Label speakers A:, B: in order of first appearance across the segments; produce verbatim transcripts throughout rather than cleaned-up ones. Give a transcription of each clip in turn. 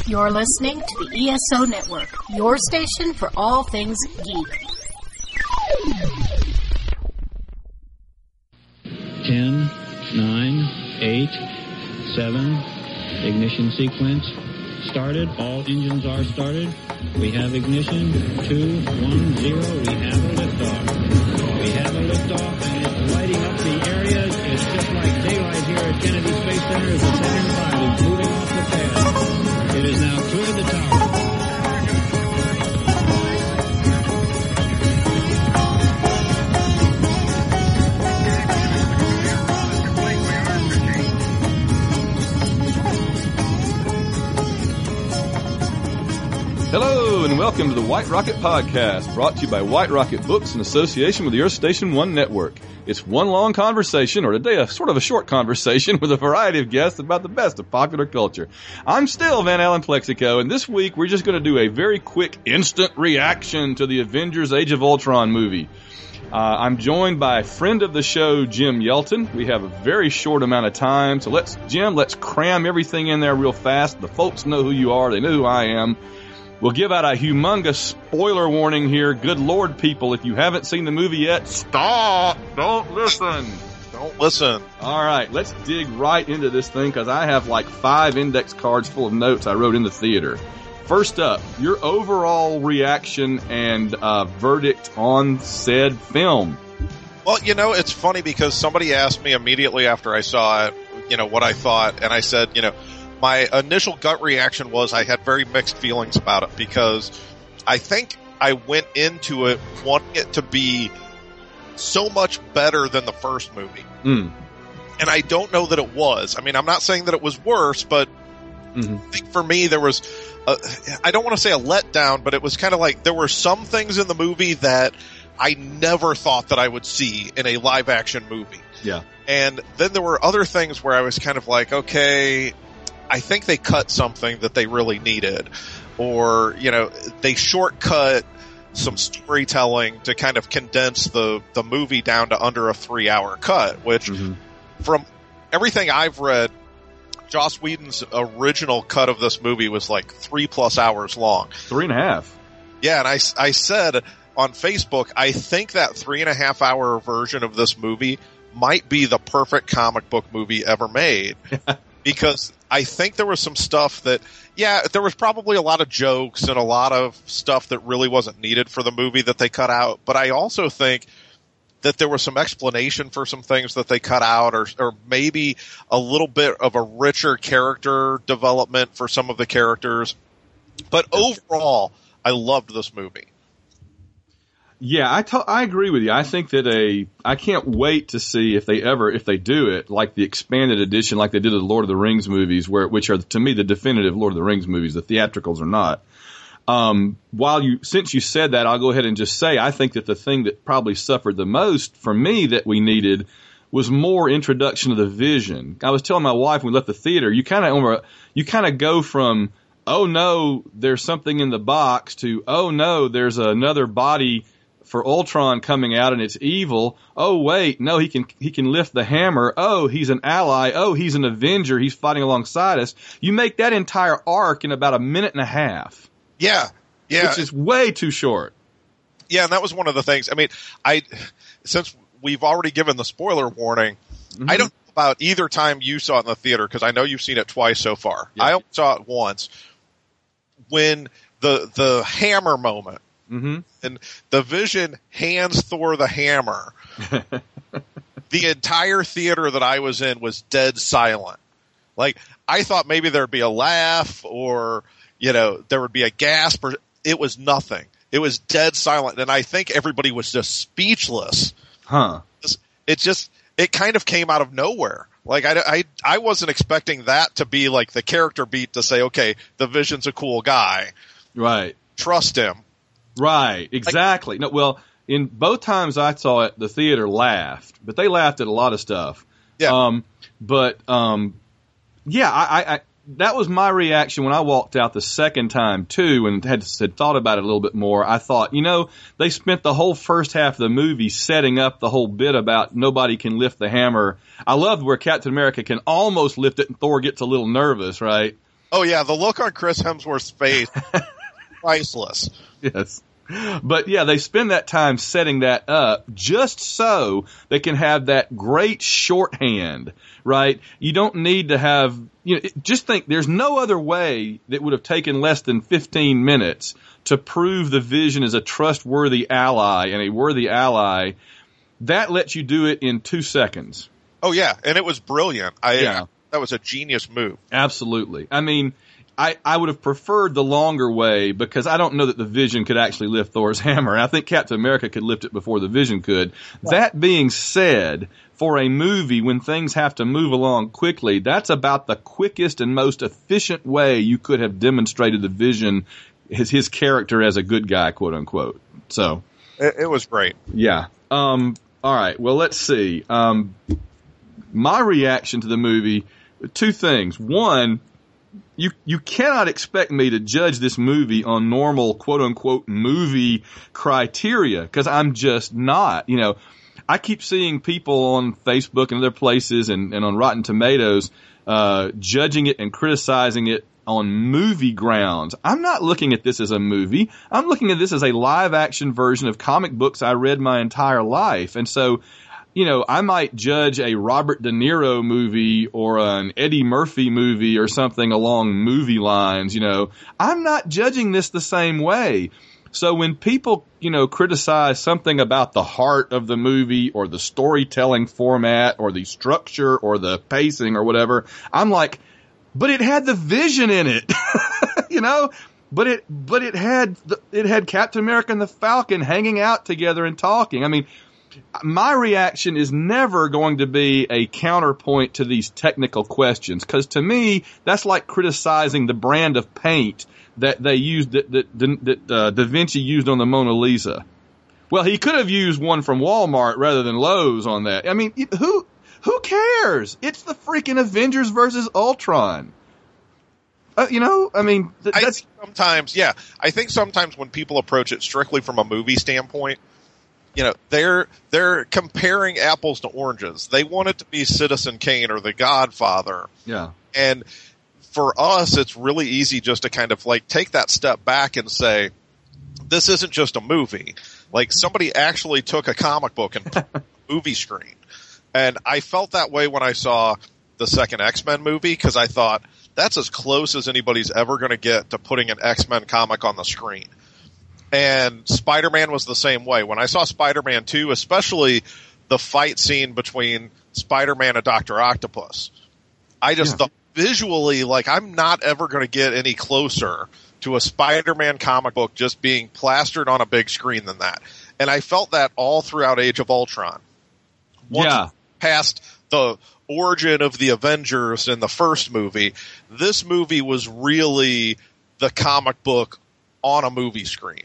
A: You're listening to the E S O Network, your station for all things geek.
B: Ten, nine, eight, seven, ignition sequence started. All engines are started. We have ignition. Two, one, zero. We have a liftoff. We have a liftoff, and it's lighting up the area. It's just like daylight here at Kennedy Space Center as the Saturn five is moving off the pad. It is now cleared the tower.
C: Hello and welcome to the White Rocket Podcast, brought to you by White Rocket Books in association with the Earth Station One Network. It's one long conversation, or today a sort of a short conversation with a variety of guests about the best of popular culture. I'm still Van Allen Plexico, and this week we're just going to do a very quick instant reaction to the Avengers Age of Ultron movie. Uh, I'm joined by a friend of the show, Jim Yelton. We have a very short amount of time, so let's, Jim, let's cram everything in there real fast. The folks know who you are. They know who I am. We'll give out a humongous spoiler warning here. Good Lord, people, if you haven't seen the movie yet, stop! Don't listen!
D: Don't listen.
C: All right, let's dig right into this thing, because I have like five index cards full of notes I wrote in the theater. First up, your overall reaction and uh, verdict on said film.
D: Well, you know, it's funny because somebody asked me immediately after I saw it, you know, what I thought, and I said, you know, my initial gut reaction was I had very mixed feelings about it because I think I went into it wanting it to be so much better than the first movie.
C: Mm.
D: And I don't know that it was. I mean, I'm not saying that it was worse, but mm-hmm. I think for me there was, a, I don't want to say a letdown, but it was kind of like there were some things in the movie that I never thought that I would see in a live action movie.
C: Yeah.
D: And then there were other things where I was kind of like, okay, I think they cut something that they really needed, or, you know, they shortcut some storytelling to kind of condense the, the movie down to under a three hour cut, which mm-hmm. from everything I've read, Joss Whedon's original cut of this movie was like three plus hours long.
C: Three and a half.
D: Yeah. And I, I said on Facebook, I think that three and a half hour version of this movie might be the perfect comic book movie ever made. Because I think there was some stuff that, yeah, there was probably a lot of jokes and a lot of stuff that really wasn't needed for the movie that they cut out. But I also think that there was some explanation for some things that they cut out, or, or maybe a little bit of a richer character development for some of the characters. But overall, I loved this movie.
C: Yeah, I to- I agree with you. I think that a I can't wait to see if they ever if they do it like the expanded edition, like they did the Lord of the Rings movies, where which are to me the definitive Lord of the Rings movies. The theatricals are not. Um, while you since you said that, I'll go ahead and just say I think that the thing that probably suffered the most for me that we needed was more introduction of the Vision. I was telling my wife when we left the theater, you kind of you kind of go from oh no, there's something in the box to oh no, there's another body for Ultron coming out and it's evil. Oh wait, no, he can he can lift the hammer. Oh, he's an ally. Oh, he's an Avenger. He's fighting alongside us. You make that entire arc in about a minute and a half.
D: Yeah, yeah,
C: which is way too short.
D: Yeah, and that was one of the things. I mean, I since we've already given the spoiler warning, mm-hmm. I don't know about either time you saw it in the theater because I know you've seen it twice so far. Yeah. I only saw it once when the the hammer moment.
C: Mm-hmm.
D: And the Vision hands Thor the hammer. The entire theater that I was in was dead silent. Like, I thought maybe there'd be a laugh or, you know, there would be a gasp. Or it was nothing. It was dead silent. And I think everybody was just speechless.
C: Huh.
D: It just, it kind of came out of nowhere. Like, I, I, I wasn't expecting that to be like the character beat to say, okay, the Vision's a cool guy.
C: Right.
D: Trust him.
C: Right, exactly. No, well, in both times I saw it, the theater laughed, but they laughed at a lot of stuff.
D: Yeah.
C: Um, but um, yeah, I, I, I that was my reaction when I walked out the second time too, and had had thought about it a little bit more. I thought, you know, they spent the whole first half of the movie setting up the whole bit about nobody can lift the hammer. I loved where Captain America can almost lift it, and Thor gets a little nervous, right?
D: Oh yeah, the look on Chris Hemsworth's face, priceless.
C: Yes. But yeah, they spend that time setting that up just so they can have that great shorthand, right? You don't need to have, you know, just think there's no other way that would have taken less than fifteen minutes to prove the Vision is a trustworthy ally and a worthy ally. That lets you do it in two seconds.
D: Oh yeah, and it was brilliant. I,
C: yeah.
D: That was a genius move.
C: Absolutely. I mean, I, I would have preferred the longer way because I don't know that the Vision could actually lift Thor's hammer. I think Captain America could lift it before the Vision could. Wow. That being said, for a movie when things have to move along quickly, that's about the quickest and most efficient way you could have demonstrated the Vision, his, his character as a good guy, quote unquote. So.
D: It, it was great.
C: Yeah. Um, all right. Well, let's see. Um, my reaction to the movie, two things. One, You you cannot expect me to judge this movie on normal quote unquote movie criteria because I'm just not. You know, I keep seeing people on Facebook and other places and, and on Rotten Tomatoes uh, judging it and criticizing it on movie grounds. I'm not looking at this as a movie. I'm looking at this as a live action version of comic books I read my entire life. And so, you know, I might judge a Robert De Niro movie or an Eddie Murphy movie or something along movie lines, you know. I'm not judging this the same way. So when people, you know, criticize something about the heart of the movie or the storytelling format or the structure or the pacing or whatever, I'm like, but it had the Vision in it, you know? But it, but it had, it had Captain America and the Falcon hanging out together and talking. I mean, my reaction is never going to be a counterpoint to these technical questions, because to me, that's like criticizing the brand of paint that they used, that, that, that uh, Da Vinci used on the Mona Lisa. Well, he could have used one from Walmart rather than Lowe's on that. I mean, who who cares? It's the freaking Avengers versus Ultron. Uh, you know, I mean, th-
D: I
C: that's
D: think sometimes, yeah, I think sometimes when people approach it strictly from a movie standpoint, you know, they're they're comparing apples to oranges. They want it to be Citizen Kane or The Godfather.
C: Yeah.
D: And for us, it's really easy just to kind of like take that step back and say, this isn't just a movie. Like somebody actually took a comic book and put it on a movie screen. And I felt that way when I saw the second X-Men movie, because I thought that's as close as anybody's ever going to get to putting an X-Men comic on the screen. And Spider-Man was the same way. When I saw Spider-Man two, especially the fight scene between Spider-Man and Doctor Octopus, I just yeah. thought visually, like, I'm not ever going to get any closer to a Spider-Man comic book just being plastered on a big screen than that. And I felt that all throughout Age of Ultron. Once
C: yeah.
D: past the origin of the Avengers in the first movie, this movie was really the comic book on a movie screen.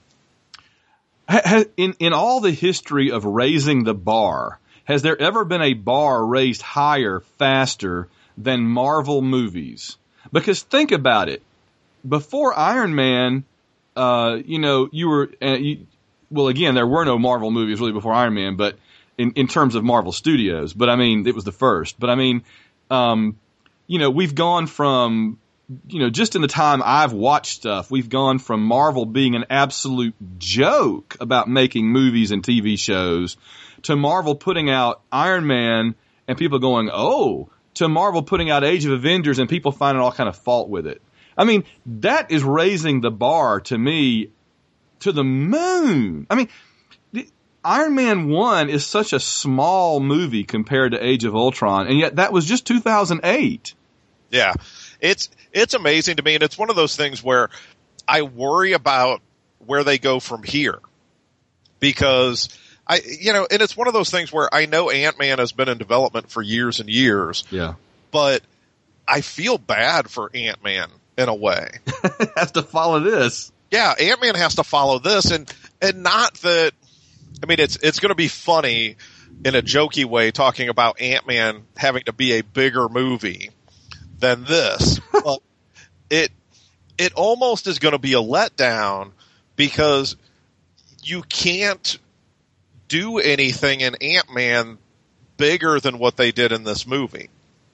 C: In in all the history of raising the bar, has there ever been a bar raised higher, faster than Marvel movies? Because think about it. Before Iron Man, uh, you know, you were, uh, you, well, again, there were no Marvel movies really before Iron Man, but in, in terms of Marvel Studios, but I mean, it was the first. But I mean, um, you know, we've gone from, you know, just in the time I've watched stuff, we've gone from Marvel being an absolute joke about making movies and T V shows to Marvel putting out Iron Man and people going, oh, to Marvel putting out Age of Avengers and people finding all kind of fault with it. I mean, that is raising the bar to me to the moon. I mean, Iron Man one is such a small movie compared to Age of Ultron, and yet that was just two thousand eight.
D: Yeah. It's it's amazing to me, and it's one of those things where I worry about where they go from here. Because I you know, and it's one of those things where I know Ant-Man has been in development for years and years.
C: Yeah.
D: But I feel bad for Ant-Man in a way.
C: Has to follow this.
D: Yeah, Ant-Man has to follow this, and and not that I mean it's it's gonna be funny in a jokey way talking about Ant-Man having to be a bigger movie than this. But it it almost is going to be a letdown because you can't do anything in Ant-Man bigger than what they did in this movie.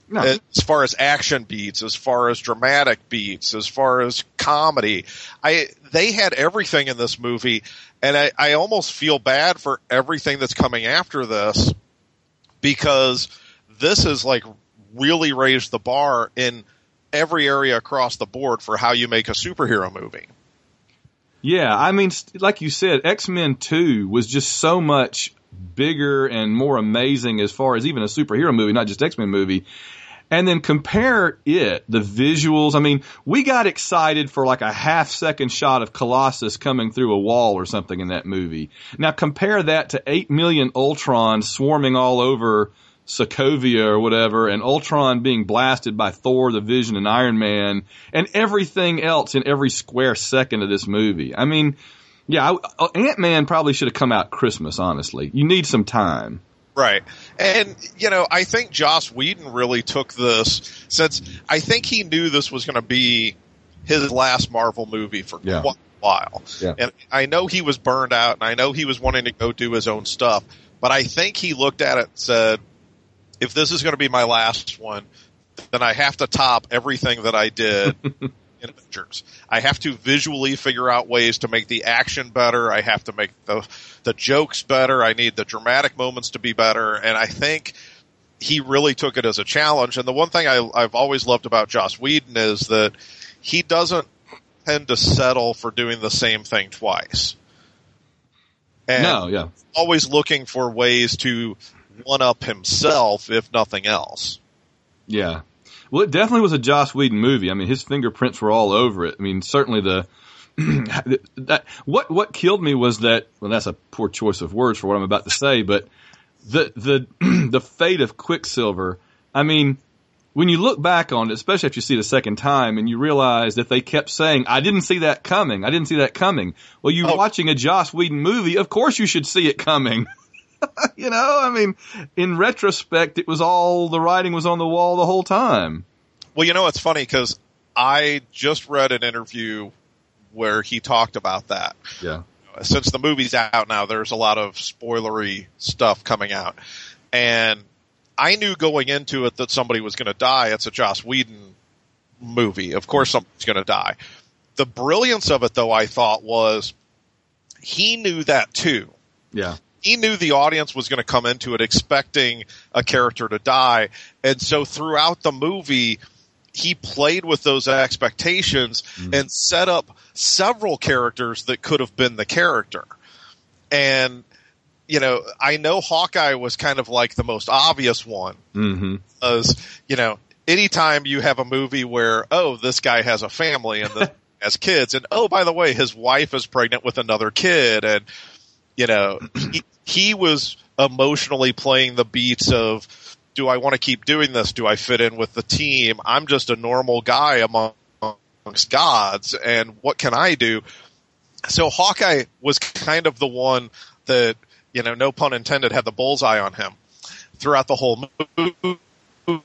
C: No.
D: As far as action beats, as far as dramatic beats, as far as comedy. I they had everything in this movie, and I, I almost feel bad for everything that's coming after this, because this is like really raised the bar in every area across the board for how you make a superhero movie.
C: Yeah, I mean, like you said, X-Men two was just so much bigger and more amazing as far as even a superhero movie, not just X-Men movie. And then compare it, the visuals. I mean, we got excited for like a half second shot of Colossus coming through a wall or something in that movie. Now compare that to eight million Ultrons swarming all over Sokovia or whatever, and Ultron being blasted by Thor, the Vision, and Iron Man, and everything else in every square second of this movie. I mean, yeah, I, Ant-Man probably should have come out Christmas, honestly. You need some time.
D: Right. And, you know, I think Joss Whedon really took this, since I think he knew this was going to be his last Marvel movie for
C: yeah.
D: quite a while.
C: Yeah.
D: And I know he was burned out, and I know he was wanting to go do his own stuff, but I think he looked at it and said, if this is going to be my last one, then I have to top everything that I did in Avengers. I have to visually figure out ways to make the action better. I have to make the the jokes better. I need the dramatic moments to be better. And I think he really took it as a challenge. And the one thing I, I've always loved about Joss Whedon is that he doesn't tend to settle for doing the same thing twice. And
C: no, yeah.
D: always looking for ways to one-up himself, if nothing else.
C: Yeah. Well, it definitely was a Joss Whedon movie. I mean, his fingerprints were all over it. I mean, certainly the that what what killed me was that. Well, that's a poor choice of words for what I'm about to say, but the the the fate of Quicksilver. I mean, when you look back on it, especially after you see it a second time, and you realize that they kept saying, "I didn't see that coming. I didn't see that coming." Well, you're oh. watching a Joss Whedon movie. Of course, you should see it coming. You know, I mean, in retrospect, it was all, the writing was on the wall the whole time.
D: Well, you know, it's funny because I just read an interview where he talked about that.
C: Yeah.
D: Since the movie's out now, there's a lot of spoilery stuff coming out. And I knew going into it that somebody was going to die. It's a Joss Whedon movie. Of course somebody's going to die. The brilliance of it, though, I thought was he knew that too.
C: Yeah.
D: He knew the audience was going to come into it expecting a character to die. And so throughout the movie, he played with those expectations mm. and set up several characters that could have been the character. And, you know, I know Hawkeye was kind of like the most obvious one.
C: Mm-hmm.
D: Because, you know, anytime you have a movie where, oh, this guy has a family and this has kids, and oh, by the way, his wife is pregnant with another kid, and, you know, he, he was emotionally playing the beats of, do I want to keep doing this? Do I fit in with the team? I'm just a normal guy among, amongst gods, and what can I do? So Hawkeye was kind of the one that, you know, no pun intended, had the bullseye on him throughout the whole movie.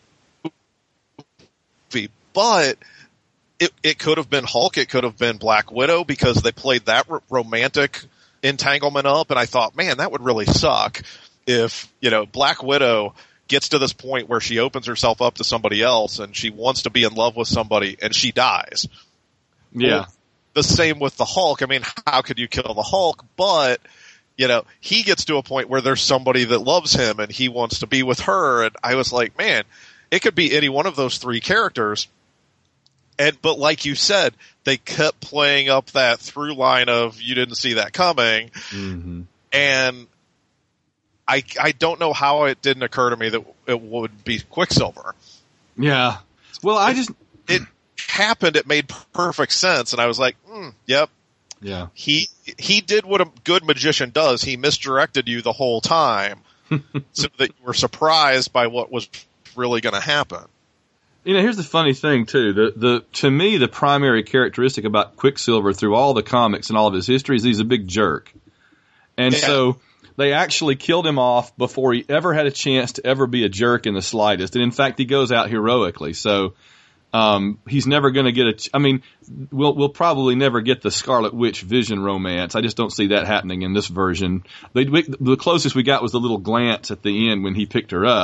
D: But it, it could have been Hulk, it could have been Black Widow, because they played that r- romantic entanglement up, and I thought, man, that would really suck if, you know, Black Widow gets to this point where she opens herself up to somebody else and she wants to be in love with somebody and she dies.
C: Yeah.
D: Well, the same with the Hulk. I mean, how could you kill the Hulk? But, you know, he gets to a point where there's somebody that loves him and he wants to be with her, and I was like, man, it could be any one of those three characters. And, but like you said, they kept playing up that through line of, you didn't see that coming.
C: Mm-hmm.
D: And I, I don't know how it didn't occur to me that it would be Quicksilver.
C: Yeah. Well, I just,
D: it happened. It made perfect sense. And I was like, mm, yep.
C: Yeah.
D: He, he did what a good magician does. He misdirected you the whole time so that you were surprised by what was really going to happen.
C: You know, here's the funny thing too. The the to me, the primary characteristic about Quicksilver through all the comics and all of his history is he's a big jerk. And yeah. so they actually killed him off before he ever had a chance to ever be a jerk in the slightest. And in fact, he goes out heroically. So um he's never going to get a I mean, we'll we'll probably never get the Scarlet Witch Vision romance. I just don't see that happening in this version. They, we, the closest we got was the little glance at the end when he picked her up.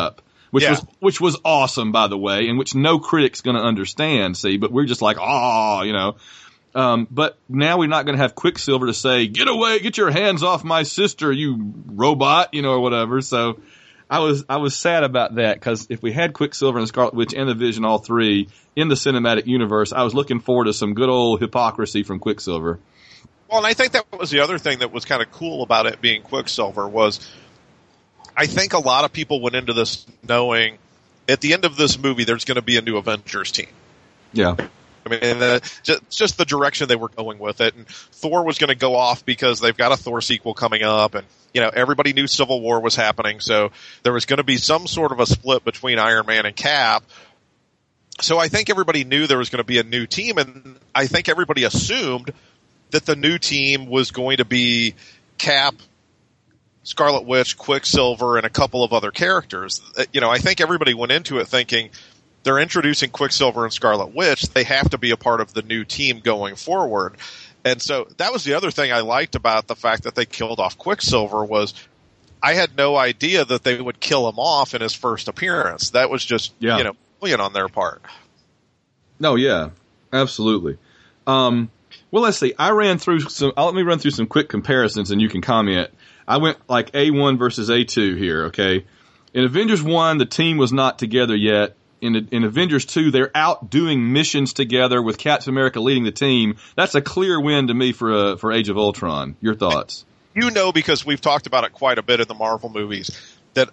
C: which
D: Yeah.
C: was which was awesome, by the way, and which no critic's going to understand. See, but we're just like, oh, you know. Um, but now we're not going to have Quicksilver to say, "Get away, get your hands off my sister, you robot," you know, or whatever. So I was I was sad about that, because if we had Quicksilver and Scarlet Witch and the Vision, all three in the cinematic universe, I was looking forward to some good old hypocrisy from Quicksilver.
D: Well, and I think that was the other thing that was kind of cool about it being Quicksilver was, I think a lot of people went into this knowing at the end of this movie there's going to be a new Avengers team.
C: Yeah.
D: I mean, and uh, just, just the direction they were going with it. And Thor was going to go off because they've got a Thor sequel coming up, and you know everybody knew Civil War was happening, so there was going to be some sort of a split between Iron Man and Cap. So I think everybody knew there was going to be a new team, and I think everybody assumed that the new team was going to be Cap, Scarlet Witch, Quicksilver, and a couple of other characters. You know, I think everybody went into it thinking they're introducing Quicksilver and Scarlet Witch. They have to be a part of the new team going forward. And so that was the other thing I liked about the fact that they killed off Quicksilver was I had no idea that they would kill him off in his first appearance. That was just,
C: Yeah.
D: you know, brilliant on their part.
C: No, yeah, absolutely. Um, well, let's see. I ran through some. I'll, let me run through some quick comparisons, and you can comment. I went like A one versus A two here. Okay, in Avengers one, the team was not together yet. In in Avengers two, they're out doing missions together with Captain America leading the team. That's a clear win to me for uh, for Age of Ultron. Your thoughts?
D: You know, because we've talked about it quite a bit in the Marvel movies, that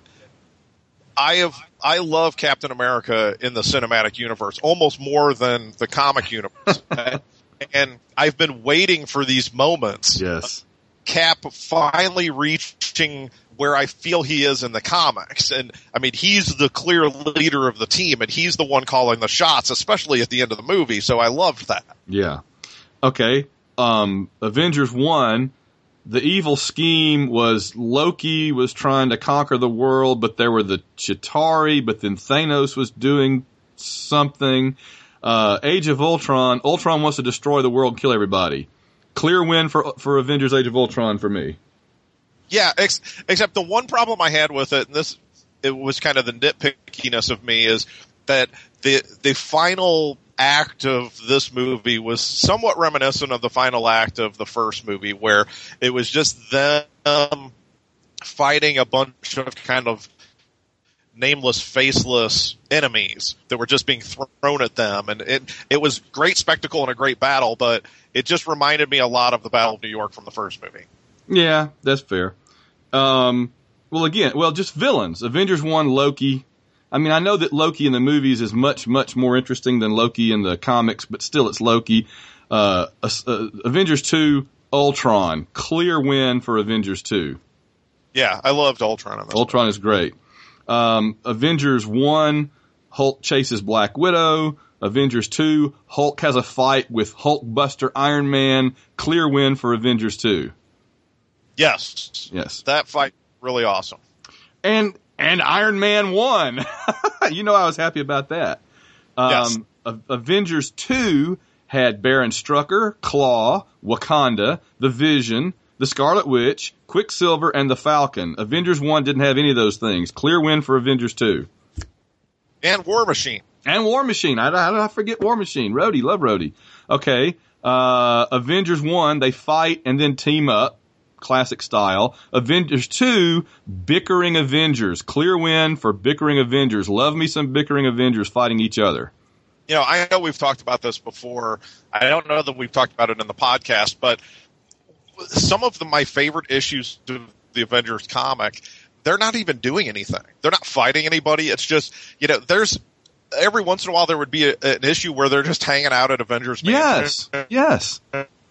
D: I have I love Captain America in the cinematic universe almost more than the comic universe. And I've been waiting for these moments.
C: Yes.
D: Cap finally reaching where I feel he is in the comics. And I mean, he's the clear leader of the team, and he's the one calling the shots, especially at the end of the movie. So I loved that.
C: Yeah. Okay. Um, Avengers one, the evil scheme was Loki was trying to conquer the world, but there were the Chitauri, but then Thanos was doing something. Uh, Age of Ultron, Ultron wants to destroy the world and kill everybody. Clear win for for Avengers Age of Ultron for me.
D: Yeah, ex- except the one problem I had with it, and this it was kind of the nitpickiness of me, is that the the final act of this movie was somewhat reminiscent of the final act of the first movie, where it was just them fighting a bunch of kind of nameless, faceless enemies that were just being thrown at them. And it, it was great spectacle and a great battle, but it just reminded me a lot of the Battle of New York from the first movie.
C: Yeah, that's fair. Um, well, again, well, just villains. Avengers one, Loki. I mean, I know that Loki in the movies is much, much more interesting than Loki in the comics, but still it's Loki. Uh, uh, Avengers two, Ultron. Clear win for Avengers two.
D: Yeah, I loved Ultron. In this
C: Ultron
D: movie.
C: is great. Um, Avengers one, Hulk chases Black Widow. Avengers two, Hulk has a fight with Hulkbuster Iron Man. Clear win for Avengers two.
D: Yes.
C: Yes.
D: That fight, really awesome.
C: And and Iron Man won. You know I was happy about that. Um,
D: Yes.
C: A- Avengers two had Baron Strucker, Claw, Wakanda, The Vision, the Scarlet Witch, Quicksilver, and the Falcon. Avengers one didn't have any of those things. Clear win for Avengers two.
D: And War Machine.
C: And War Machine. I, I, I forget War Machine. Rhodey, love Rhodey. Okay. Uh, Avengers one, they fight and then team up. Classic style. Avengers two, bickering Avengers. Clear win for bickering Avengers. Love me some bickering Avengers fighting each other.
D: You know, I know we've talked about this before. I don't know that we've talked about it in the podcast, but some of the, my favorite issues of the Avengers comic, they're not even doing anything. They're not fighting anybody. It's just, you know, there's every once in a while there would be a, an issue where they're just hanging out at Avengers
C: Yes.
D: Mansion.
C: Yes.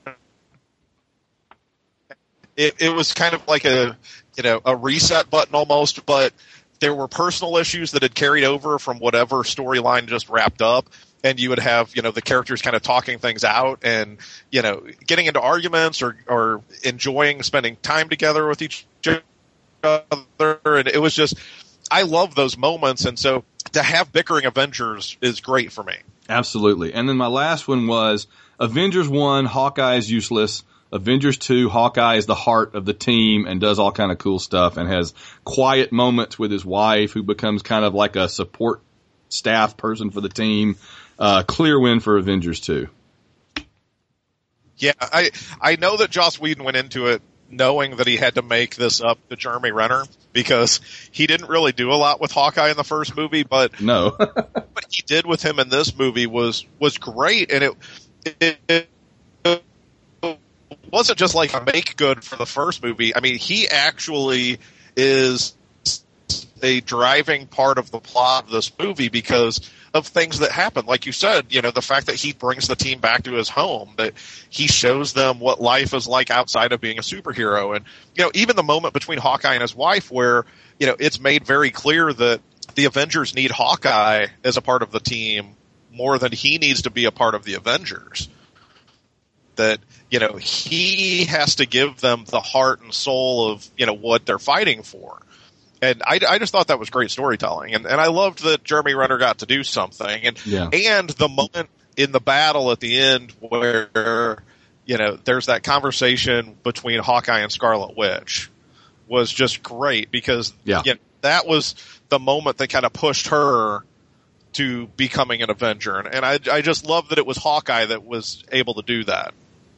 D: It, it was kind of like a, you know, a reset button almost, but there were personal issues that had carried over from whatever storyline just wrapped up. And you would have, you know, the characters kind of talking things out and, you know, getting into arguments or, or enjoying spending time together with each other. And it was just, I love those moments. And so to have bickering Avengers is great for me.
C: Absolutely. And then my last one was Avengers one, Hawkeye is useless. Avengers two, Hawkeye is the heart of the team and does all kind of cool stuff and has quiet moments with his wife who becomes kind of like a support staff person for the team. Uh, clear win for Avengers two.
D: Yeah, I I know that Joss Whedon went into it knowing that he had to make this up to Jeremy Renner because he didn't really do a lot with Hawkeye in the first movie, but
C: no,
D: what he did with him in this movie was was great, and it it, it wasn't just like a make good for the first movie. I mean, he actually is a driving part of the plot of this movie because of things that happen. Like you said, you know, the fact that he brings the team back to his home, that he shows them what life is like outside of being a superhero. And, you know, even the moment between Hawkeye and his wife where, you know, it's made very clear that the Avengers need Hawkeye as a part of the team more than he needs to be a part of the Avengers. That, you know, he has to give them the heart and soul of, you know, what they're fighting for. And I, I just thought that was great storytelling. And, and I loved that Jeremy Renner got to do something. And,
C: yeah.
D: and the moment in the battle at the end where, you know, there's that conversation between Hawkeye and Scarlet Witch was just great because
C: yeah.
D: you know, that was the moment that kind of pushed her to becoming an Avenger. And, and I, I just love that it was Hawkeye that was able to do that.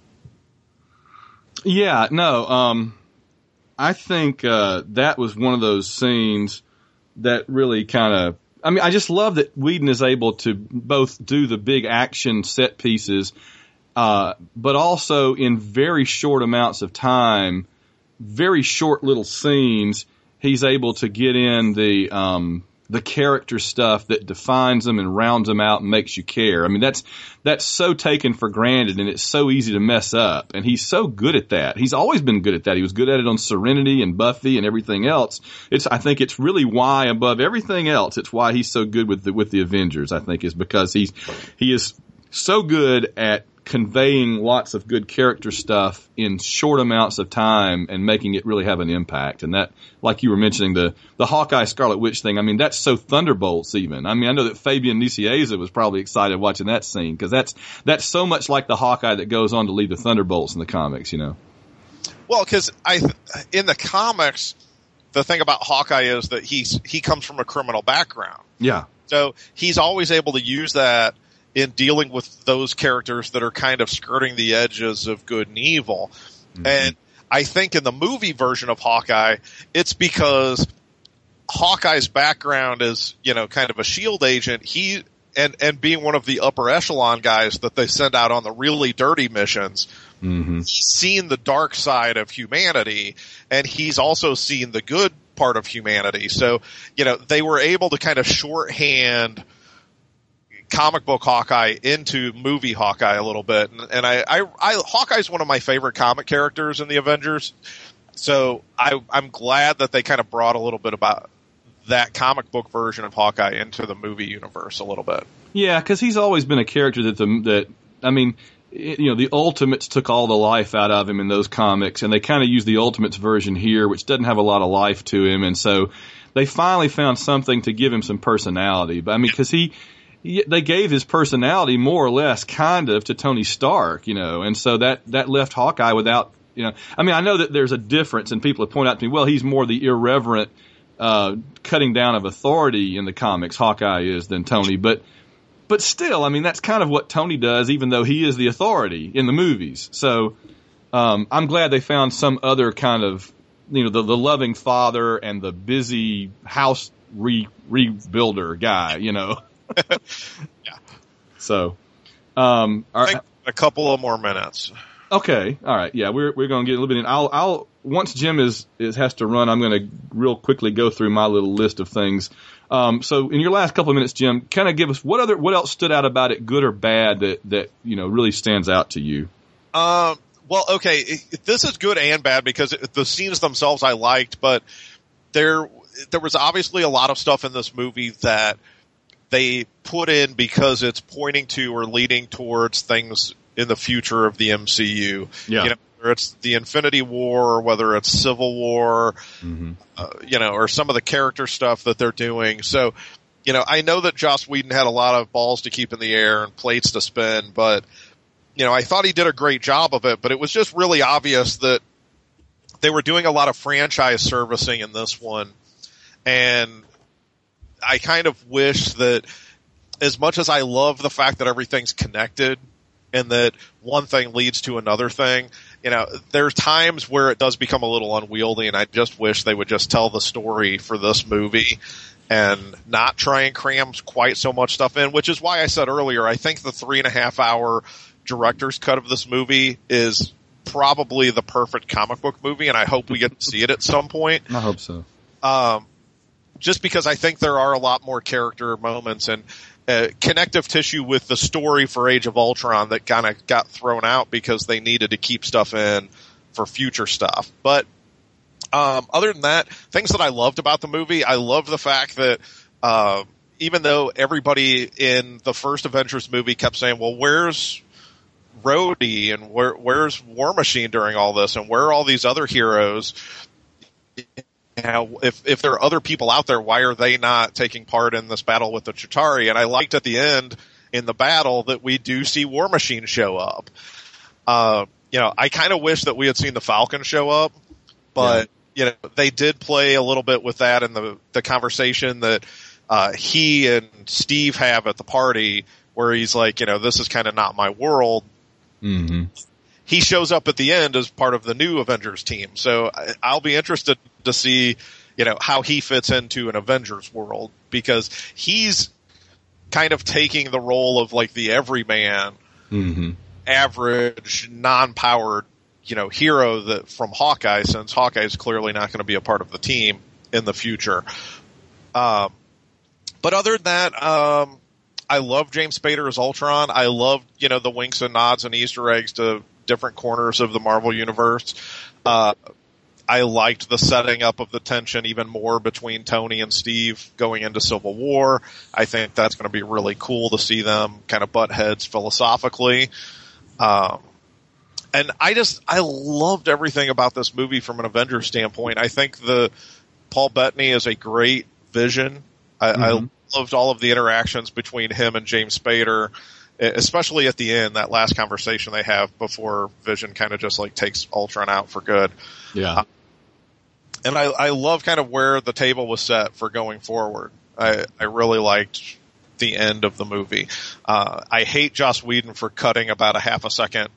C: Yeah, no, um, I think uh, that was one of those scenes that really kind of, I mean, I just love that Whedon is able to both do the big action set pieces, uh, but also in very short amounts of time, very short little scenes, he's able to get in the, um, the character stuff that defines them and rounds them out and makes you care. I mean, that's, that's so taken for granted and it's so easy to mess up. And he's so good at that. He's always been good at that. He was good at it on Serenity and Buffy and everything else. It's, I think it's really why above everything else, it's why he's so good with the, with the Avengers, I think is because he's, he is so good at conveying lots of good character stuff in short amounts of time and making it really have an impact. And that, like you were mentioning, the, the Hawkeye Scarlet Witch thing, I mean, that's so Thunderbolts even. I mean, I know that Fabian Nicieza was probably excited watching that scene because that's, that's so much like the Hawkeye that goes on to lead the Thunderbolts in the comics, you know?
D: Well, because I, in the comics, the thing about Hawkeye is that he's, he comes from a criminal background.
C: Yeah.
D: So he's always able to use that in dealing with those characters that are kind of skirting the edges of good and evil. Mm-hmm. And I think in the movie version of Hawkeye, it's because Hawkeye's background is, you know, kind of a SHIELD agent. He, and, and being one of the upper echelon guys that they send out on the really dirty missions, mm-hmm. he's seen the dark side of humanity and he's also seen the good part of humanity. So, you know, they were able to kind of shorthand comic book Hawkeye into movie Hawkeye a little bit. And, and I, I, I, Hawkeye's one of my favorite comic characters in the Avengers. So I, I'm glad that they kind of brought a little bit about that comic book version of Hawkeye into the movie universe a little bit.
C: Yeah, because he's always been a character that the, that, I mean, it, you know, the Ultimates took all the life out of him in those comics, and they kind of use the Ultimates version here, which doesn't have a lot of life to him. And so they finally found something to give him some personality. But I mean, because he, they gave his personality more or less kind of to Tony Stark, you know, and so that, that left Hawkeye without, you know, I mean, I know that there's a difference and people have pointed out to me, well, he's more the irreverent, uh, cutting down of authority in the comics, Hawkeye is, than Tony, but, but still, I mean, that's kind of what Tony does, even though he is the authority in the movies. So, um, I'm glad they found some other kind of, you know, the, the loving father and the busy house re, rebuilder guy, you know.
D: Yeah.
C: So, um,
D: I think a couple of more minutes.
C: Okay. All right. Yeah, we're we're going to get a little bit in. I'll I'll once Jim is is has to run, I'm going to real quickly go through my little list of things. Um, so in your last couple of minutes, Jim, kind of give us what other what else stood out about it, good or bad, that that you know really stands out to you.
D: Um. Well, okay. It, this is good and bad because it, the scenes themselves I liked, but there there was obviously a lot of stuff in this movie that they put in because it's pointing to or leading towards things in the future of the M C U.
C: Yeah.
D: You know, whether it's the Infinity War or whether it's Civil War, mm-hmm. uh, you know, or some of the character stuff that they're doing. So, you know, I know that Joss Whedon had a lot of balls to keep in the air and plates to spin, but, you know, I thought he did a great job of it, but it was just really obvious that they were doing a lot of franchise servicing in this one. And I kind of wish that, as much as I love the fact that everything's connected and that one thing leads to another thing, you know, there's times where it does become a little unwieldy, and I just wish they would just tell the story for this movie and not try and cram quite so much stuff in, which is why I said earlier, I think the three and a half hour director's cut of this movie is probably the perfect comic book movie, and I hope we get to see it at some point.
C: I hope so.
D: Um, just because I think there are a lot more character moments and uh, connective tissue with the story for Age of Ultron that kind of got thrown out because they needed to keep stuff in for future stuff. But um, other than that, things that I loved about the movie, I loved the fact that uh, even though everybody in the first Avengers movie kept saying, well, where's Rhodey and where, where's War Machine during all this, and where are all these other heroes? You know, if if there are other people out there, why are they not taking part in this battle with the Chitauri? And I liked at the end in the battle that we do see War Machine show up. Uh, you know, I kind of wish that we had seen the Falcon show up, but yeah. you know, they did play a little bit with that in the the conversation that uh, he and Steve have at the party, where he's like, you know, this is kind of not my world.
C: Mm-hmm.
D: He shows up at the end as part of the new Avengers team. So I'll be interested to see, you know, how he fits into an Avengers world, because he's kind of taking the role of like the everyman,
C: mm-hmm.
D: average, non-powered, you know, hero that from Hawkeye, since Hawkeye is clearly not going to be a part of the team in the future. Um, but other than that, um, I love James Spader as Ultron. I love, you know, the winks and nods and Easter eggs to different corners of the Marvel Universe. Uh, I liked the setting up of the tension even more between Tony and Steve going into Civil War. I think that's going to be really cool to see them kind of butt heads philosophically. Um, and I just, I loved everything about this movie from an Avengers standpoint. I think the Paul Bettany is a great Vision. I, mm-hmm. I loved all of the interactions between him and James Spader, especially at the end, that last conversation they have before Vision kind of just like takes Ultron out for good.
C: Yeah.
D: Uh, and I, I love kind of where the table was set for going forward. I, I really liked the end of the movie. Uh, I hate Joss Whedon for cutting about a half a second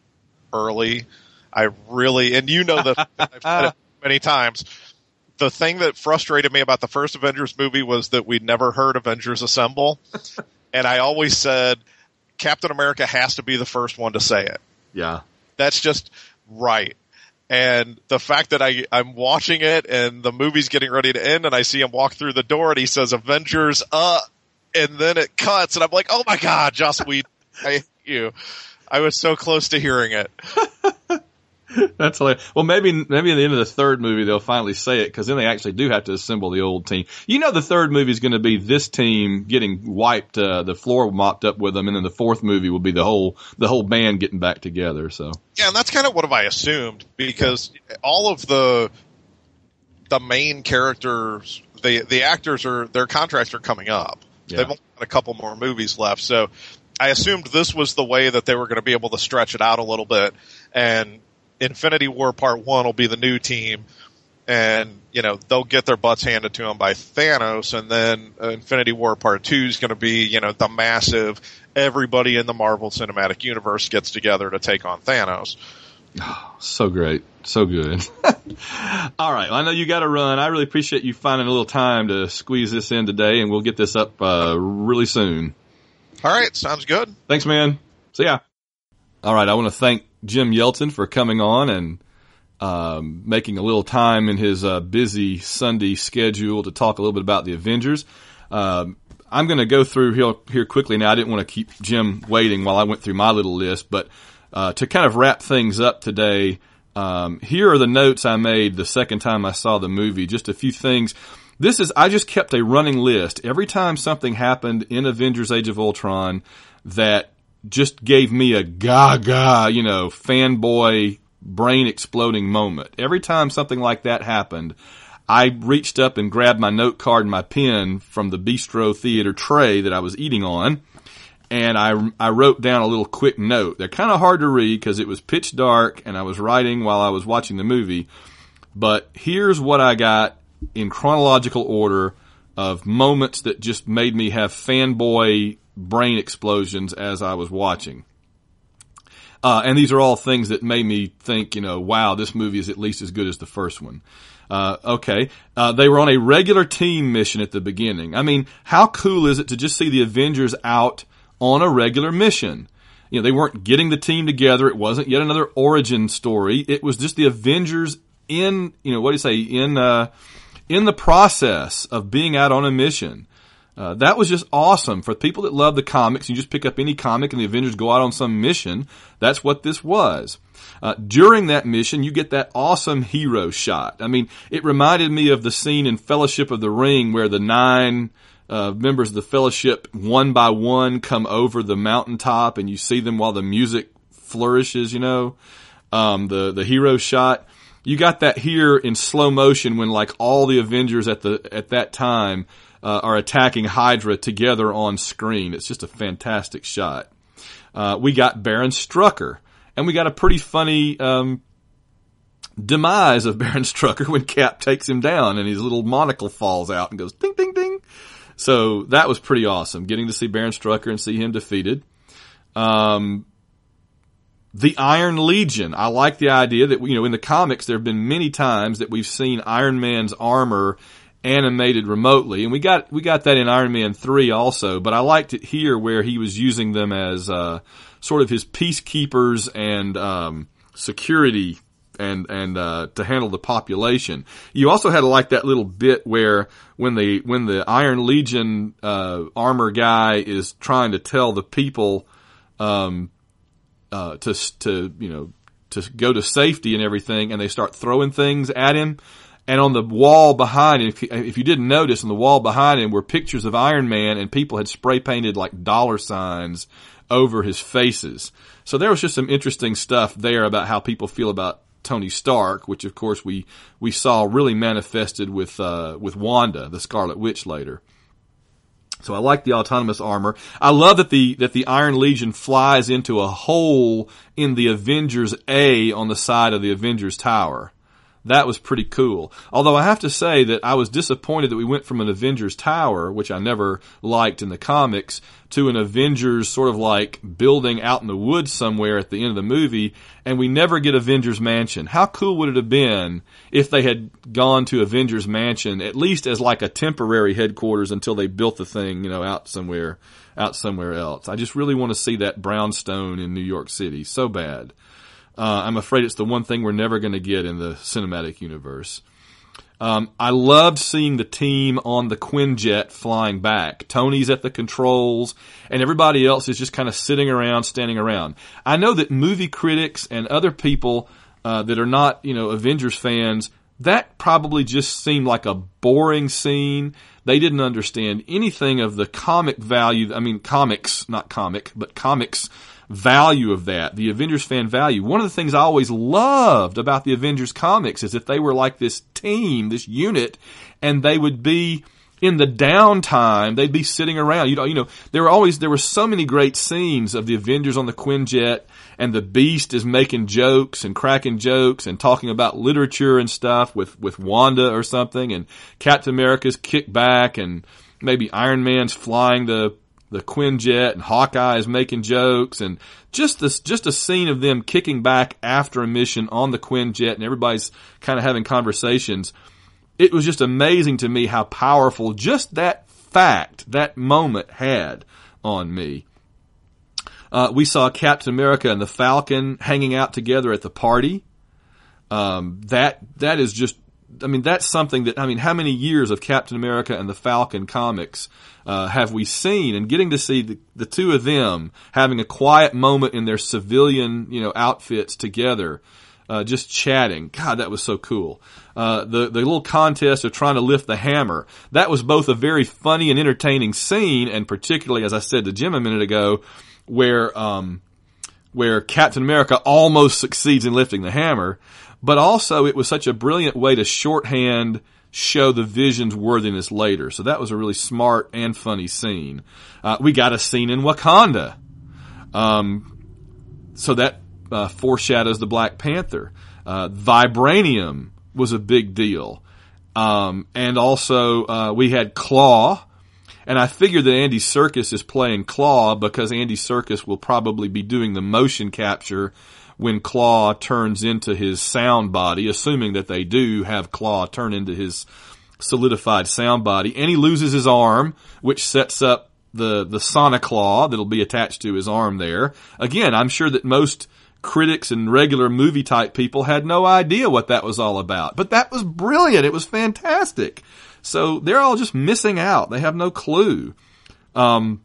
D: early. I really, and you know that I've said it many times. The thing that frustrated me about the first Avengers movie was that we'd never heard Avengers Assemble. And I always said, Captain America has to be the first one to say it.
C: Yeah.
D: That's just right. And the fact that I, I'm watching it and the movie's getting ready to end and I see him walk through the door and he says Avengers, uh, and then it cuts and I'm like, oh my God, Joss Whedon, I hate you. I was so close to hearing it.
C: That's hilarious. Well, maybe maybe at the end of the third movie they'll finally say it, because then they actually do have to assemble the old team. You know, the third movie is going to be this team getting wiped, uh, the floor mopped up with them, and then the fourth movie will be the whole the whole band getting back together. So
D: yeah, and that's kind of what I assumed, because all of the the main characters, the the actors are their contracts are coming up. Yeah. They've only got a couple more movies left, so I assumed this was the way that they were going to be able to stretch it out a little bit, and Infinity War Part One will be the new team, and you know they'll get their butts handed to them by Thanos, and then Infinity War Part Two is going to be you know the massive everybody in the Marvel Cinematic Universe gets together to take on Thanos.
C: Oh, so great, so good. All right, well, I know you got to run. I really appreciate you finding a little time to squeeze this in today, and we'll get this up uh, really soon.
D: All right, sounds good.
C: Thanks, man. See ya. All right, I want to thank Jim Yelton for coming on and um, making a little time in his uh, busy Sunday schedule to talk a little bit about the Avengers. Um, I'm going to go through here, here quickly now. I didn't want to keep Jim waiting while I went through my little list, but uh, to kind of wrap things up today, um, here are the notes I made the second time I saw the movie. Just a few things. This is, I just kept a running list. Every time something happened in Avengers Age of Ultron that just gave me a gaga, you know, fanboy, brain exploding moment. Every time something like that happened, I reached up and grabbed my note card and my pen from the Bistro Theater tray that I was eating on, and I, I wrote down a little quick note. They're kind of hard to read because it was pitch dark and I was writing while I was watching the movie. But here's what I got in chronological order of moments that just made me have fanboy brain explosions as I was watching. Uh, and these are all things that made me think, you know, wow, this movie is at least as good as the first one. Uh, okay. Uh, they were on a regular team mission at the beginning. I mean, how cool is it to just see the Avengers out on a regular mission? You know, they weren't getting the team together. It wasn't yet another origin story. It was just the Avengers in, you know, what do you say, in, uh, in the process of being out on a mission. Uh, that was just awesome. For people that love the comics, you just pick up any comic and the Avengers go out on some mission. That's what this was. Uh, during that mission, you get that awesome hero shot. I mean, it reminded me of the scene in Fellowship of the Ring where the nine uh, members of the Fellowship, one by one, come over the mountaintop and you see them while the music flourishes, you know, um, the, the hero shot. You got that here in slow motion when like all the Avengers at the, at that time Uh, are attacking Hydra together on screen. It's just a fantastic shot. Uh, we got Baron Strucker, and we got a pretty funny um, demise of Baron Strucker when Cap takes him down and his little monocle falls out and goes ding, ding, ding. So that was pretty awesome, getting to see Baron Strucker and see him defeated. Um, the Iron Legion. I like the idea that, you know, in the comics there have been many times that we've seen Iron Man's armor animated remotely, and we got we got that in Iron Man three also, but I liked it here where he was using them as uh, sort of his peacekeepers and um, security and and uh, to handle the population. You also had to like that little bit where when the when the Iron Legion uh, armor guy is trying to tell the people um, uh, to to you know to go to safety and everything, and they start throwing things at him. And on the wall behind him, if you, if you didn't notice, on the wall behind him were pictures of Iron Man, and people had spray painted like dollar signs over his faces. So there was just some interesting stuff there about how people feel about Tony Stark, which of course we, we saw really manifested with, uh, with Wanda, the Scarlet Witch later. So I like the autonomous armor. I love that the, that the Iron Legion flies into a hole in the Avengers A on the side of the Avengers Tower. That was pretty cool. Although I have to say that I was disappointed that we went from an Avengers Tower, which I never liked in the comics, to an Avengers sort of like building out in the woods somewhere at the end of the movie, and we never get Avengers Mansion. How cool would it have been if they had gone to Avengers Mansion, at least as like a temporary headquarters until they built the thing, you know, out somewhere, out somewhere else. I just really want to see that brownstone in New York City so bad. Uh, I'm afraid it's the one thing we're never going to get in the cinematic universe. Um, I loved seeing the team on the Quinjet flying back. Tony's at the controls, and everybody else is just kind of sitting around, standing around. I know that movie critics and other people uh, that are not, you know, Avengers fans, that probably just seemed like a boring scene. They didn't understand anything of the comic value. I mean, comics, not comic, but comics value of that, the Avengers fan value. One of the things I always loved about the Avengers comics is that they were like this team, this unit, and they would be in the downtime, they'd be sitting around. You know, you know, there were always, there were so many great scenes of the Avengers on the Quinjet, and the Beast is making jokes and cracking jokes and talking about literature and stuff with, with Wanda or something, and Captain America's kicked back, and maybe Iron Man's flying the the Quinjet, and Hawkeye is making jokes, and just this, just a scene of them kicking back after a mission on the Quinjet, and everybody's kind of having conversations. It was just amazing to me how powerful just that fact, that moment had on me. Uh, we saw Captain America and the Falcon hanging out together at the party. Um, that, that is just, I mean, that's something that, I mean, how many years of Captain America and the Falcon comics uh, have we seen? And getting to see the, the two of them having a quiet moment in their civilian, you know, outfits together, uh, just chatting. God, that was so cool. Uh, the, the little contest of trying to lift the hammer. That was both a very funny and entertaining scene, and particularly, as I said to Jim a minute ago, where, um, where Captain America almost succeeds in lifting the hammer. But also, it was such a brilliant way to shorthand show the Vision's worthiness later. So that was a really smart and funny scene. Uh, we got a scene in Wakanda. Um, so that uh, foreshadows the Black Panther. Uh, Vibranium was a big deal. Um, and also, uh, we had Claw. And I figure that Andy Serkis is playing Claw because Andy Serkis will probably be doing the motion capture when Claw turns into his sound body, assuming that they do have Claw turn into his solidified sound body. And he loses his arm, which sets up the, the Soniclaw that'll be attached to his arm there. Again, I'm sure that most critics and regular movie type people had no idea what that was all about. But that was brilliant. It was fantastic. So they're all just missing out. They have no clue. Um,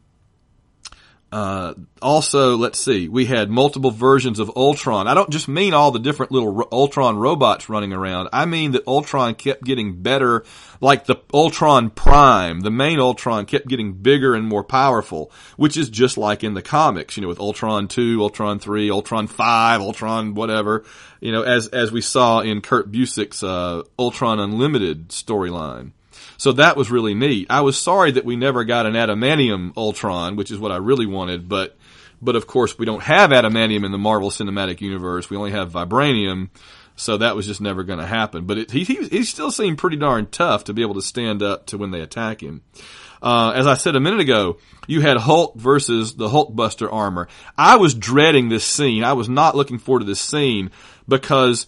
C: uh, also, let's see, we had multiple versions of Ultron. I don't just mean all the different little ro- Ultron robots running around. I mean that Ultron kept getting better, like the Ultron Prime, the main Ultron kept getting bigger and more powerful, which is just like in the comics, you know, with Ultron two, Ultron three, Ultron five, Ultron whatever, you know, as, as we saw in Kurt Busiek's, uh, Ultron Unlimited storyline. So that was really neat. I was sorry that we never got an Adamantium Ultron, which is what I really wanted, but, but of course we don't have Adamantium in the Marvel Cinematic Universe. We only have Vibranium, so that was just never going to happen. But it, he, he, he still seemed pretty darn tough to be able to stand up to when they attack him. Uh, as I said a minute ago, you had Hulk versus the Hulkbuster armor. I was dreading this scene. I was not looking forward to this scene because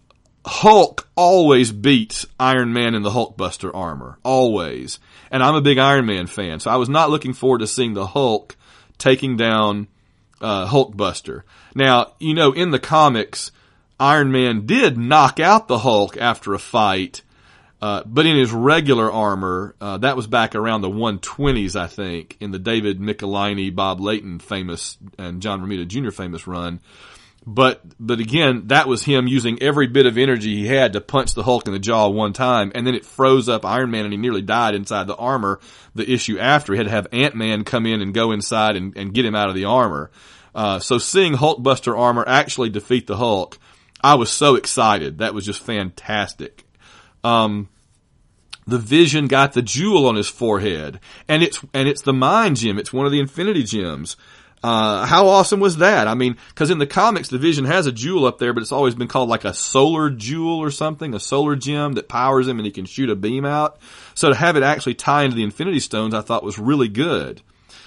C: Hulk always beats Iron Man in the Hulkbuster armor. Always. And I'm a big Iron Man fan, so I was not looking forward to seeing the Hulk taking down uh Hulkbuster. Now, you know, in the comics, Iron Man did knock out the Hulk after a fight, uh, but in his regular armor, uh, that was back around the one twenties, I think, in the David Michelinie, Bob Layton famous, and John Romita Junior famous run. But, but again, that was him using every bit of energy he had to punch the Hulk in the jaw one time, and then it froze up Iron Man and he nearly died inside the armor the issue after. He had to have Ant-Man come in and go inside and, and get him out of the armor. Uh, so seeing Hulkbuster armor actually defeat the Hulk, I was so excited. That was just fantastic. Um, the Vision got the jewel on his forehead, and it's, and it's the Mind Gem. It's one of the Infinity Gems. Uh, how awesome was that? I mean, cause in the comics, the Vision has a jewel up there, but it's always been called like a solar jewel or something, a solar gem that powers him and he can shoot a beam out. So to have it actually tie into the Infinity Stones, I thought was really good.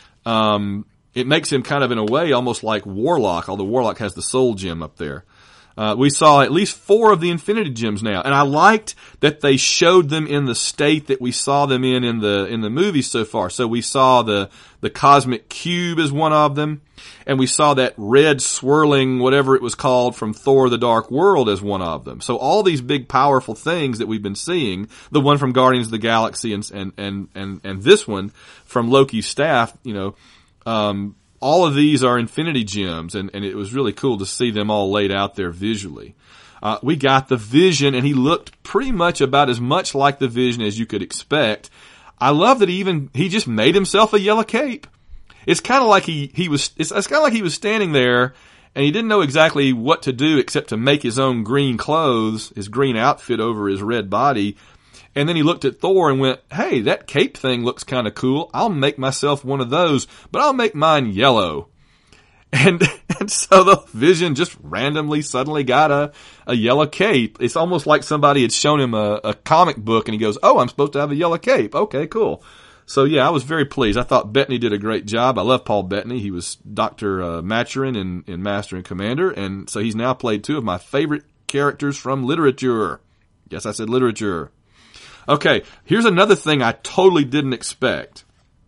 C: Um, it makes him kind of in a way almost like Warlock, although Warlock has the soul gem up there. Uh, we saw at least four of the Infinity Gems now, and I liked that they showed them in the state that we saw them in in the in the movies so far. So we saw the the Cosmic Cube as one of them, and we saw that red swirling whatever it was called from Thor: The Dark World as one of them. So all these big powerful things that we've been seeing, the one from Guardians of the Galaxy and and and and, and this one from Loki's staff, you know, um all of these are Infinity Gems, and, and it was really cool to see them all laid out there visually. Uh, we got the Vision, and he looked pretty much about as much like the Vision as you could expect. I love that he even, he just made himself a yellow cape. It's kind of like he, he was, it's, it's kind of like he was standing there, and he didn't know exactly what to do except to make his own green clothes, his green outfit over his red body. And then he looked at Thor and went, hey, that cape thing looks kind of cool. I'll make myself one of those, but I'll make mine yellow. And, and so the Vision just randomly suddenly got a, a yellow cape. It's almost like somebody had shown him a, a comic book and he goes, oh, I'm supposed to have a yellow cape. Okay, cool. So yeah, I was very pleased. I thought Bettany did a great job. I love Paul Bettany. He was Doctor Uh, Maturin in, in Master and Commander. And so he's now played two of my favorite characters from literature. Yes, I said literature. Okay, here's another thing I totally didn't expect.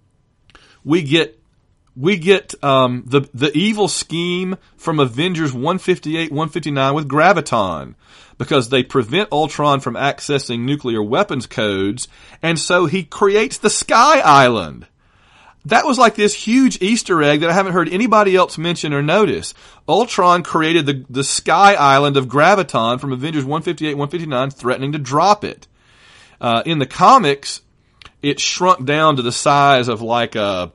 C: We get, we get, um, the, the evil scheme from Avengers one fifty-eight, one fifty-nine with Graviton, because they prevent Ultron from accessing nuclear weapons codes, and so he creates the Sky Island. That was like this huge Easter egg that I haven't heard anybody else mention or notice. Ultron created the, the Sky Island of Graviton from Avengers one fifty-eight, one fifty-nine, threatening to drop it. Uh, in the comics, it shrunk down to the size of like a,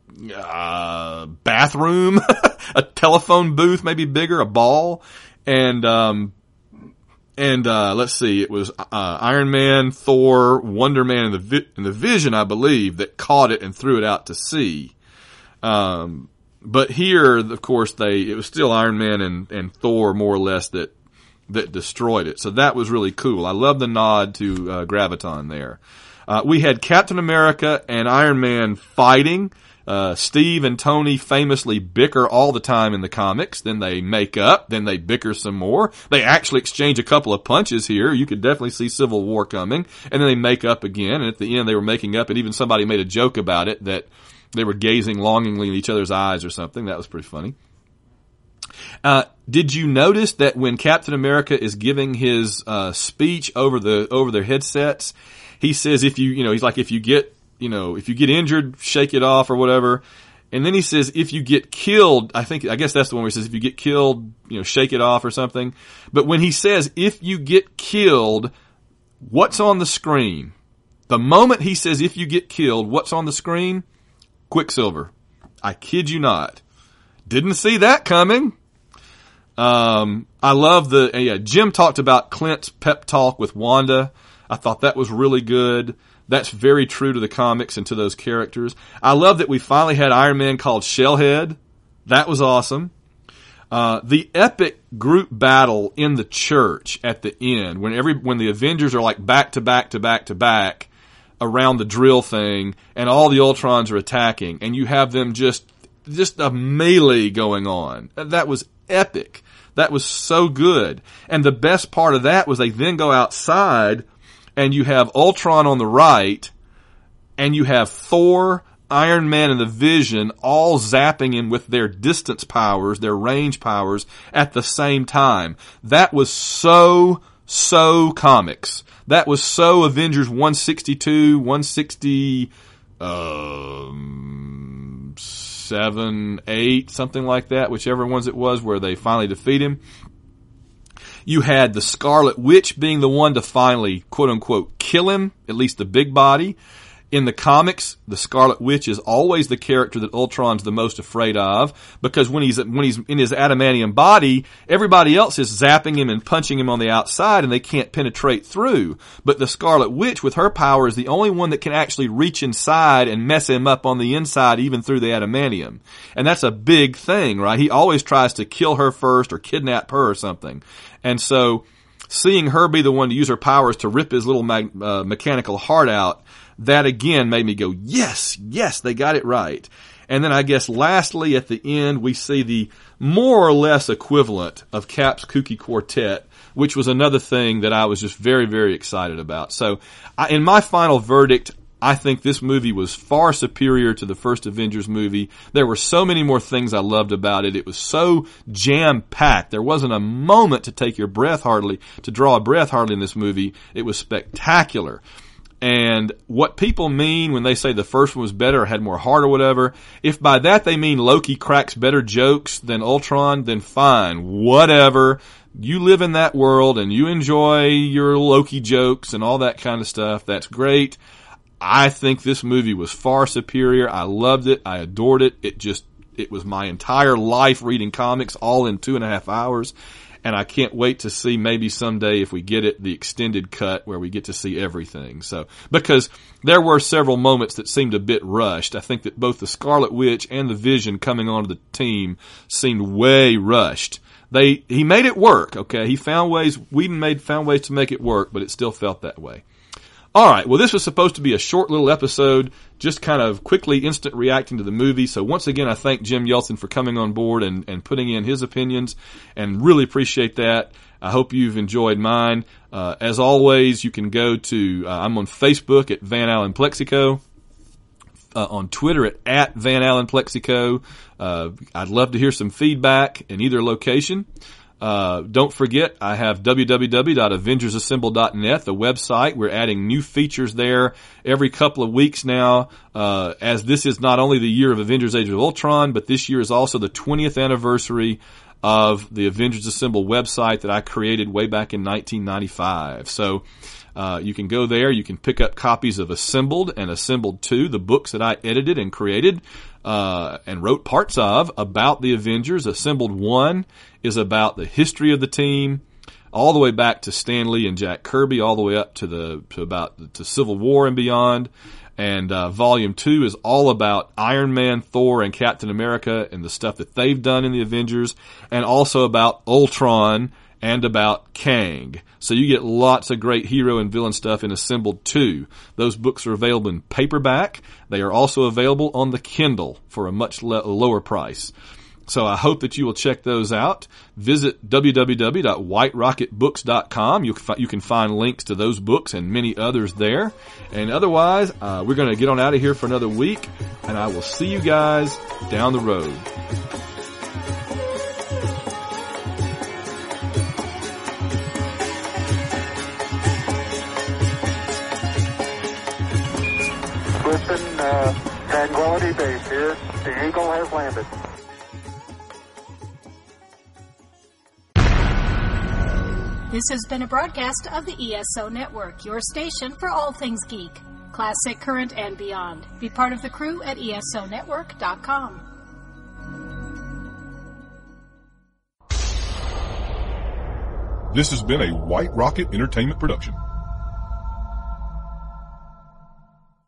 C: uh, bathroom, a telephone booth, maybe bigger, a ball. And, um, and uh, let's see, it was uh, Iron Man, Thor, Wonder Man, and the Vi- and the Vision, I believe, that caught it and threw it out to sea. Um, but here, of course, they it was still Iron Man and, and Thor more or less that that destroyed it. So that was really cool. I love the nod to uh, Graviton there. Uh, we had Captain America and Iron Man fighting. Uh, Steve and Tony famously bicker all the time in the comics. Then they make up. Then they bicker some more. They actually exchange a couple of punches here. You could definitely see Civil War coming. And then they make up again. And at the end, they were making up. And even somebody made a joke about it that they were gazing longingly in each other's eyes or something. That was pretty funny. Uh, did you notice that when Captain America is giving his uh, speech over the over their headsets, he says, "If you, you know, he's like, if you get." You know, if you get injured, shake it off or whatever. And then he says, if you get killed, I think, I guess that's the one where he says, if you get killed, you know, shake it off or something. But when he says, if you get killed, what's on the screen? The moment he says, if you get killed, what's on the screen? Quicksilver. I kid you not. Didn't see that coming. Um, I love the, yeah, Jim talked about Clint's pep talk with Wanda. I thought that was really good. That's very true to the comics and to those characters. I love that we finally had Iron Man called Shellhead. That was awesome. Uh, the epic group battle in the church at the end, when every when the Avengers are like back to back to back to back around the drill thing, and all the Ultrons are attacking, and you have them just just a melee going on. That was epic. That was so good. And the best part of that was they then go outside. And you have Ultron on the right, and you have Thor, Iron Man, and the Vision all zapping him with their distance powers, their range powers, at the same time. That was so, so comics. That was so Avengers one sixty-two, one sixty, um, seven, eight, something like that, whichever ones it was, where they finally defeat him. You had the Scarlet Witch being the one to finally, quote-unquote, kill him, at least the big body. In the comics, the Scarlet Witch is always the character that Ultron's the most afraid of, because when he's when he's in his adamantium body, everybody else is zapping him and punching him on the outside, and they can't penetrate through. But the Scarlet Witch, with her power, is the only one that can actually reach inside and mess him up on the inside, even through the adamantium. And that's a big thing, right? He always tries to kill her first or kidnap her or something. And so, seeing her be the one to use her powers to rip his little mag- uh, mechanical heart out, that again made me go, yes, yes, they got it right. And then I guess lastly at the end we see the more or less equivalent of Cap's Kooky Quartet, which was another thing that I was just very, very excited about. So I, in my final verdict, I think this movie was far superior to the first Avengers movie. There were so many more things I loved about it. It was so jam-packed. There wasn't a moment to take your breath hardly, to draw a breath hardly in this movie. It was spectacular. And what people mean when they say the first one was better or had more heart or whatever, if by that they mean Loki cracks better jokes than Ultron, then fine, whatever. You live in that world and you enjoy your Loki jokes and all that kind of stuff. That's great. I think this movie was far superior. I loved it. I adored it. It just, it was my entire life reading comics all in two and a half hours. And I can't wait to see maybe someday, if we get it, the extended cut where we get to see everything. So, because there were several moments that seemed a bit rushed. I think that both the Scarlet Witch and the Vision coming onto the team seemed way rushed. They, he made it work, okay? He found ways, Whedon made, found ways to make it work, but it still felt that way. Alright, well this was supposed to be a short little episode, just kind of quickly instant reacting to the movie. So once again I thank Jim Yeltsin for coming on board and, and putting in his opinions, and really appreciate that. I hope you've enjoyed mine. Uh, as always, you can go to, uh, I'm on Facebook at Van Allen Plexico, uh, on Twitter at, at Van Allen Plexico. Uh, I'd love to hear some feedback in either location. Uh, don't forget, I have w w w dot avengers assemble dot net, the website. We're adding new features there every couple of weeks now, uh, as this is not only the year of Avengers Age of Ultron, but this year is also the twentieth anniversary of the Avengers Assemble website that I created way back in nineteen ninety-five. So, uh, you can go there, you can pick up copies of Assembled and Assembled two, the books that I edited and created, uh, and wrote parts of about the Avengers. Assembled one is about the history of the team. all the way back to Stan Lee and Jack Kirby, all the way up to the to about to Civil War and beyond. And uh, Volume two is all about Iron Man, Thor, and Captain America and the stuff that they've done in the Avengers, and also about Ultron and about Kang. So you get lots of great hero and villain stuff in Assembled two. Those books are available in paperback. They are also available on the Kindle for a much le- lower price. So I hope that you will check those out. Visit w w w dot white rocket books dot com. You can, fi- you can find links to those books and many others there. And otherwise, uh, we're going to get on out of here for another week, and I will see you guys down the road.
E: Listen, uh, Tranquility Base here. The Eagle has landed.
A: This has been a broadcast of the E S O Network, your station for all things geek, classic, current, and beyond. Be part of the crew at E S O network dot com.
F: This has been a White Rocket Entertainment production.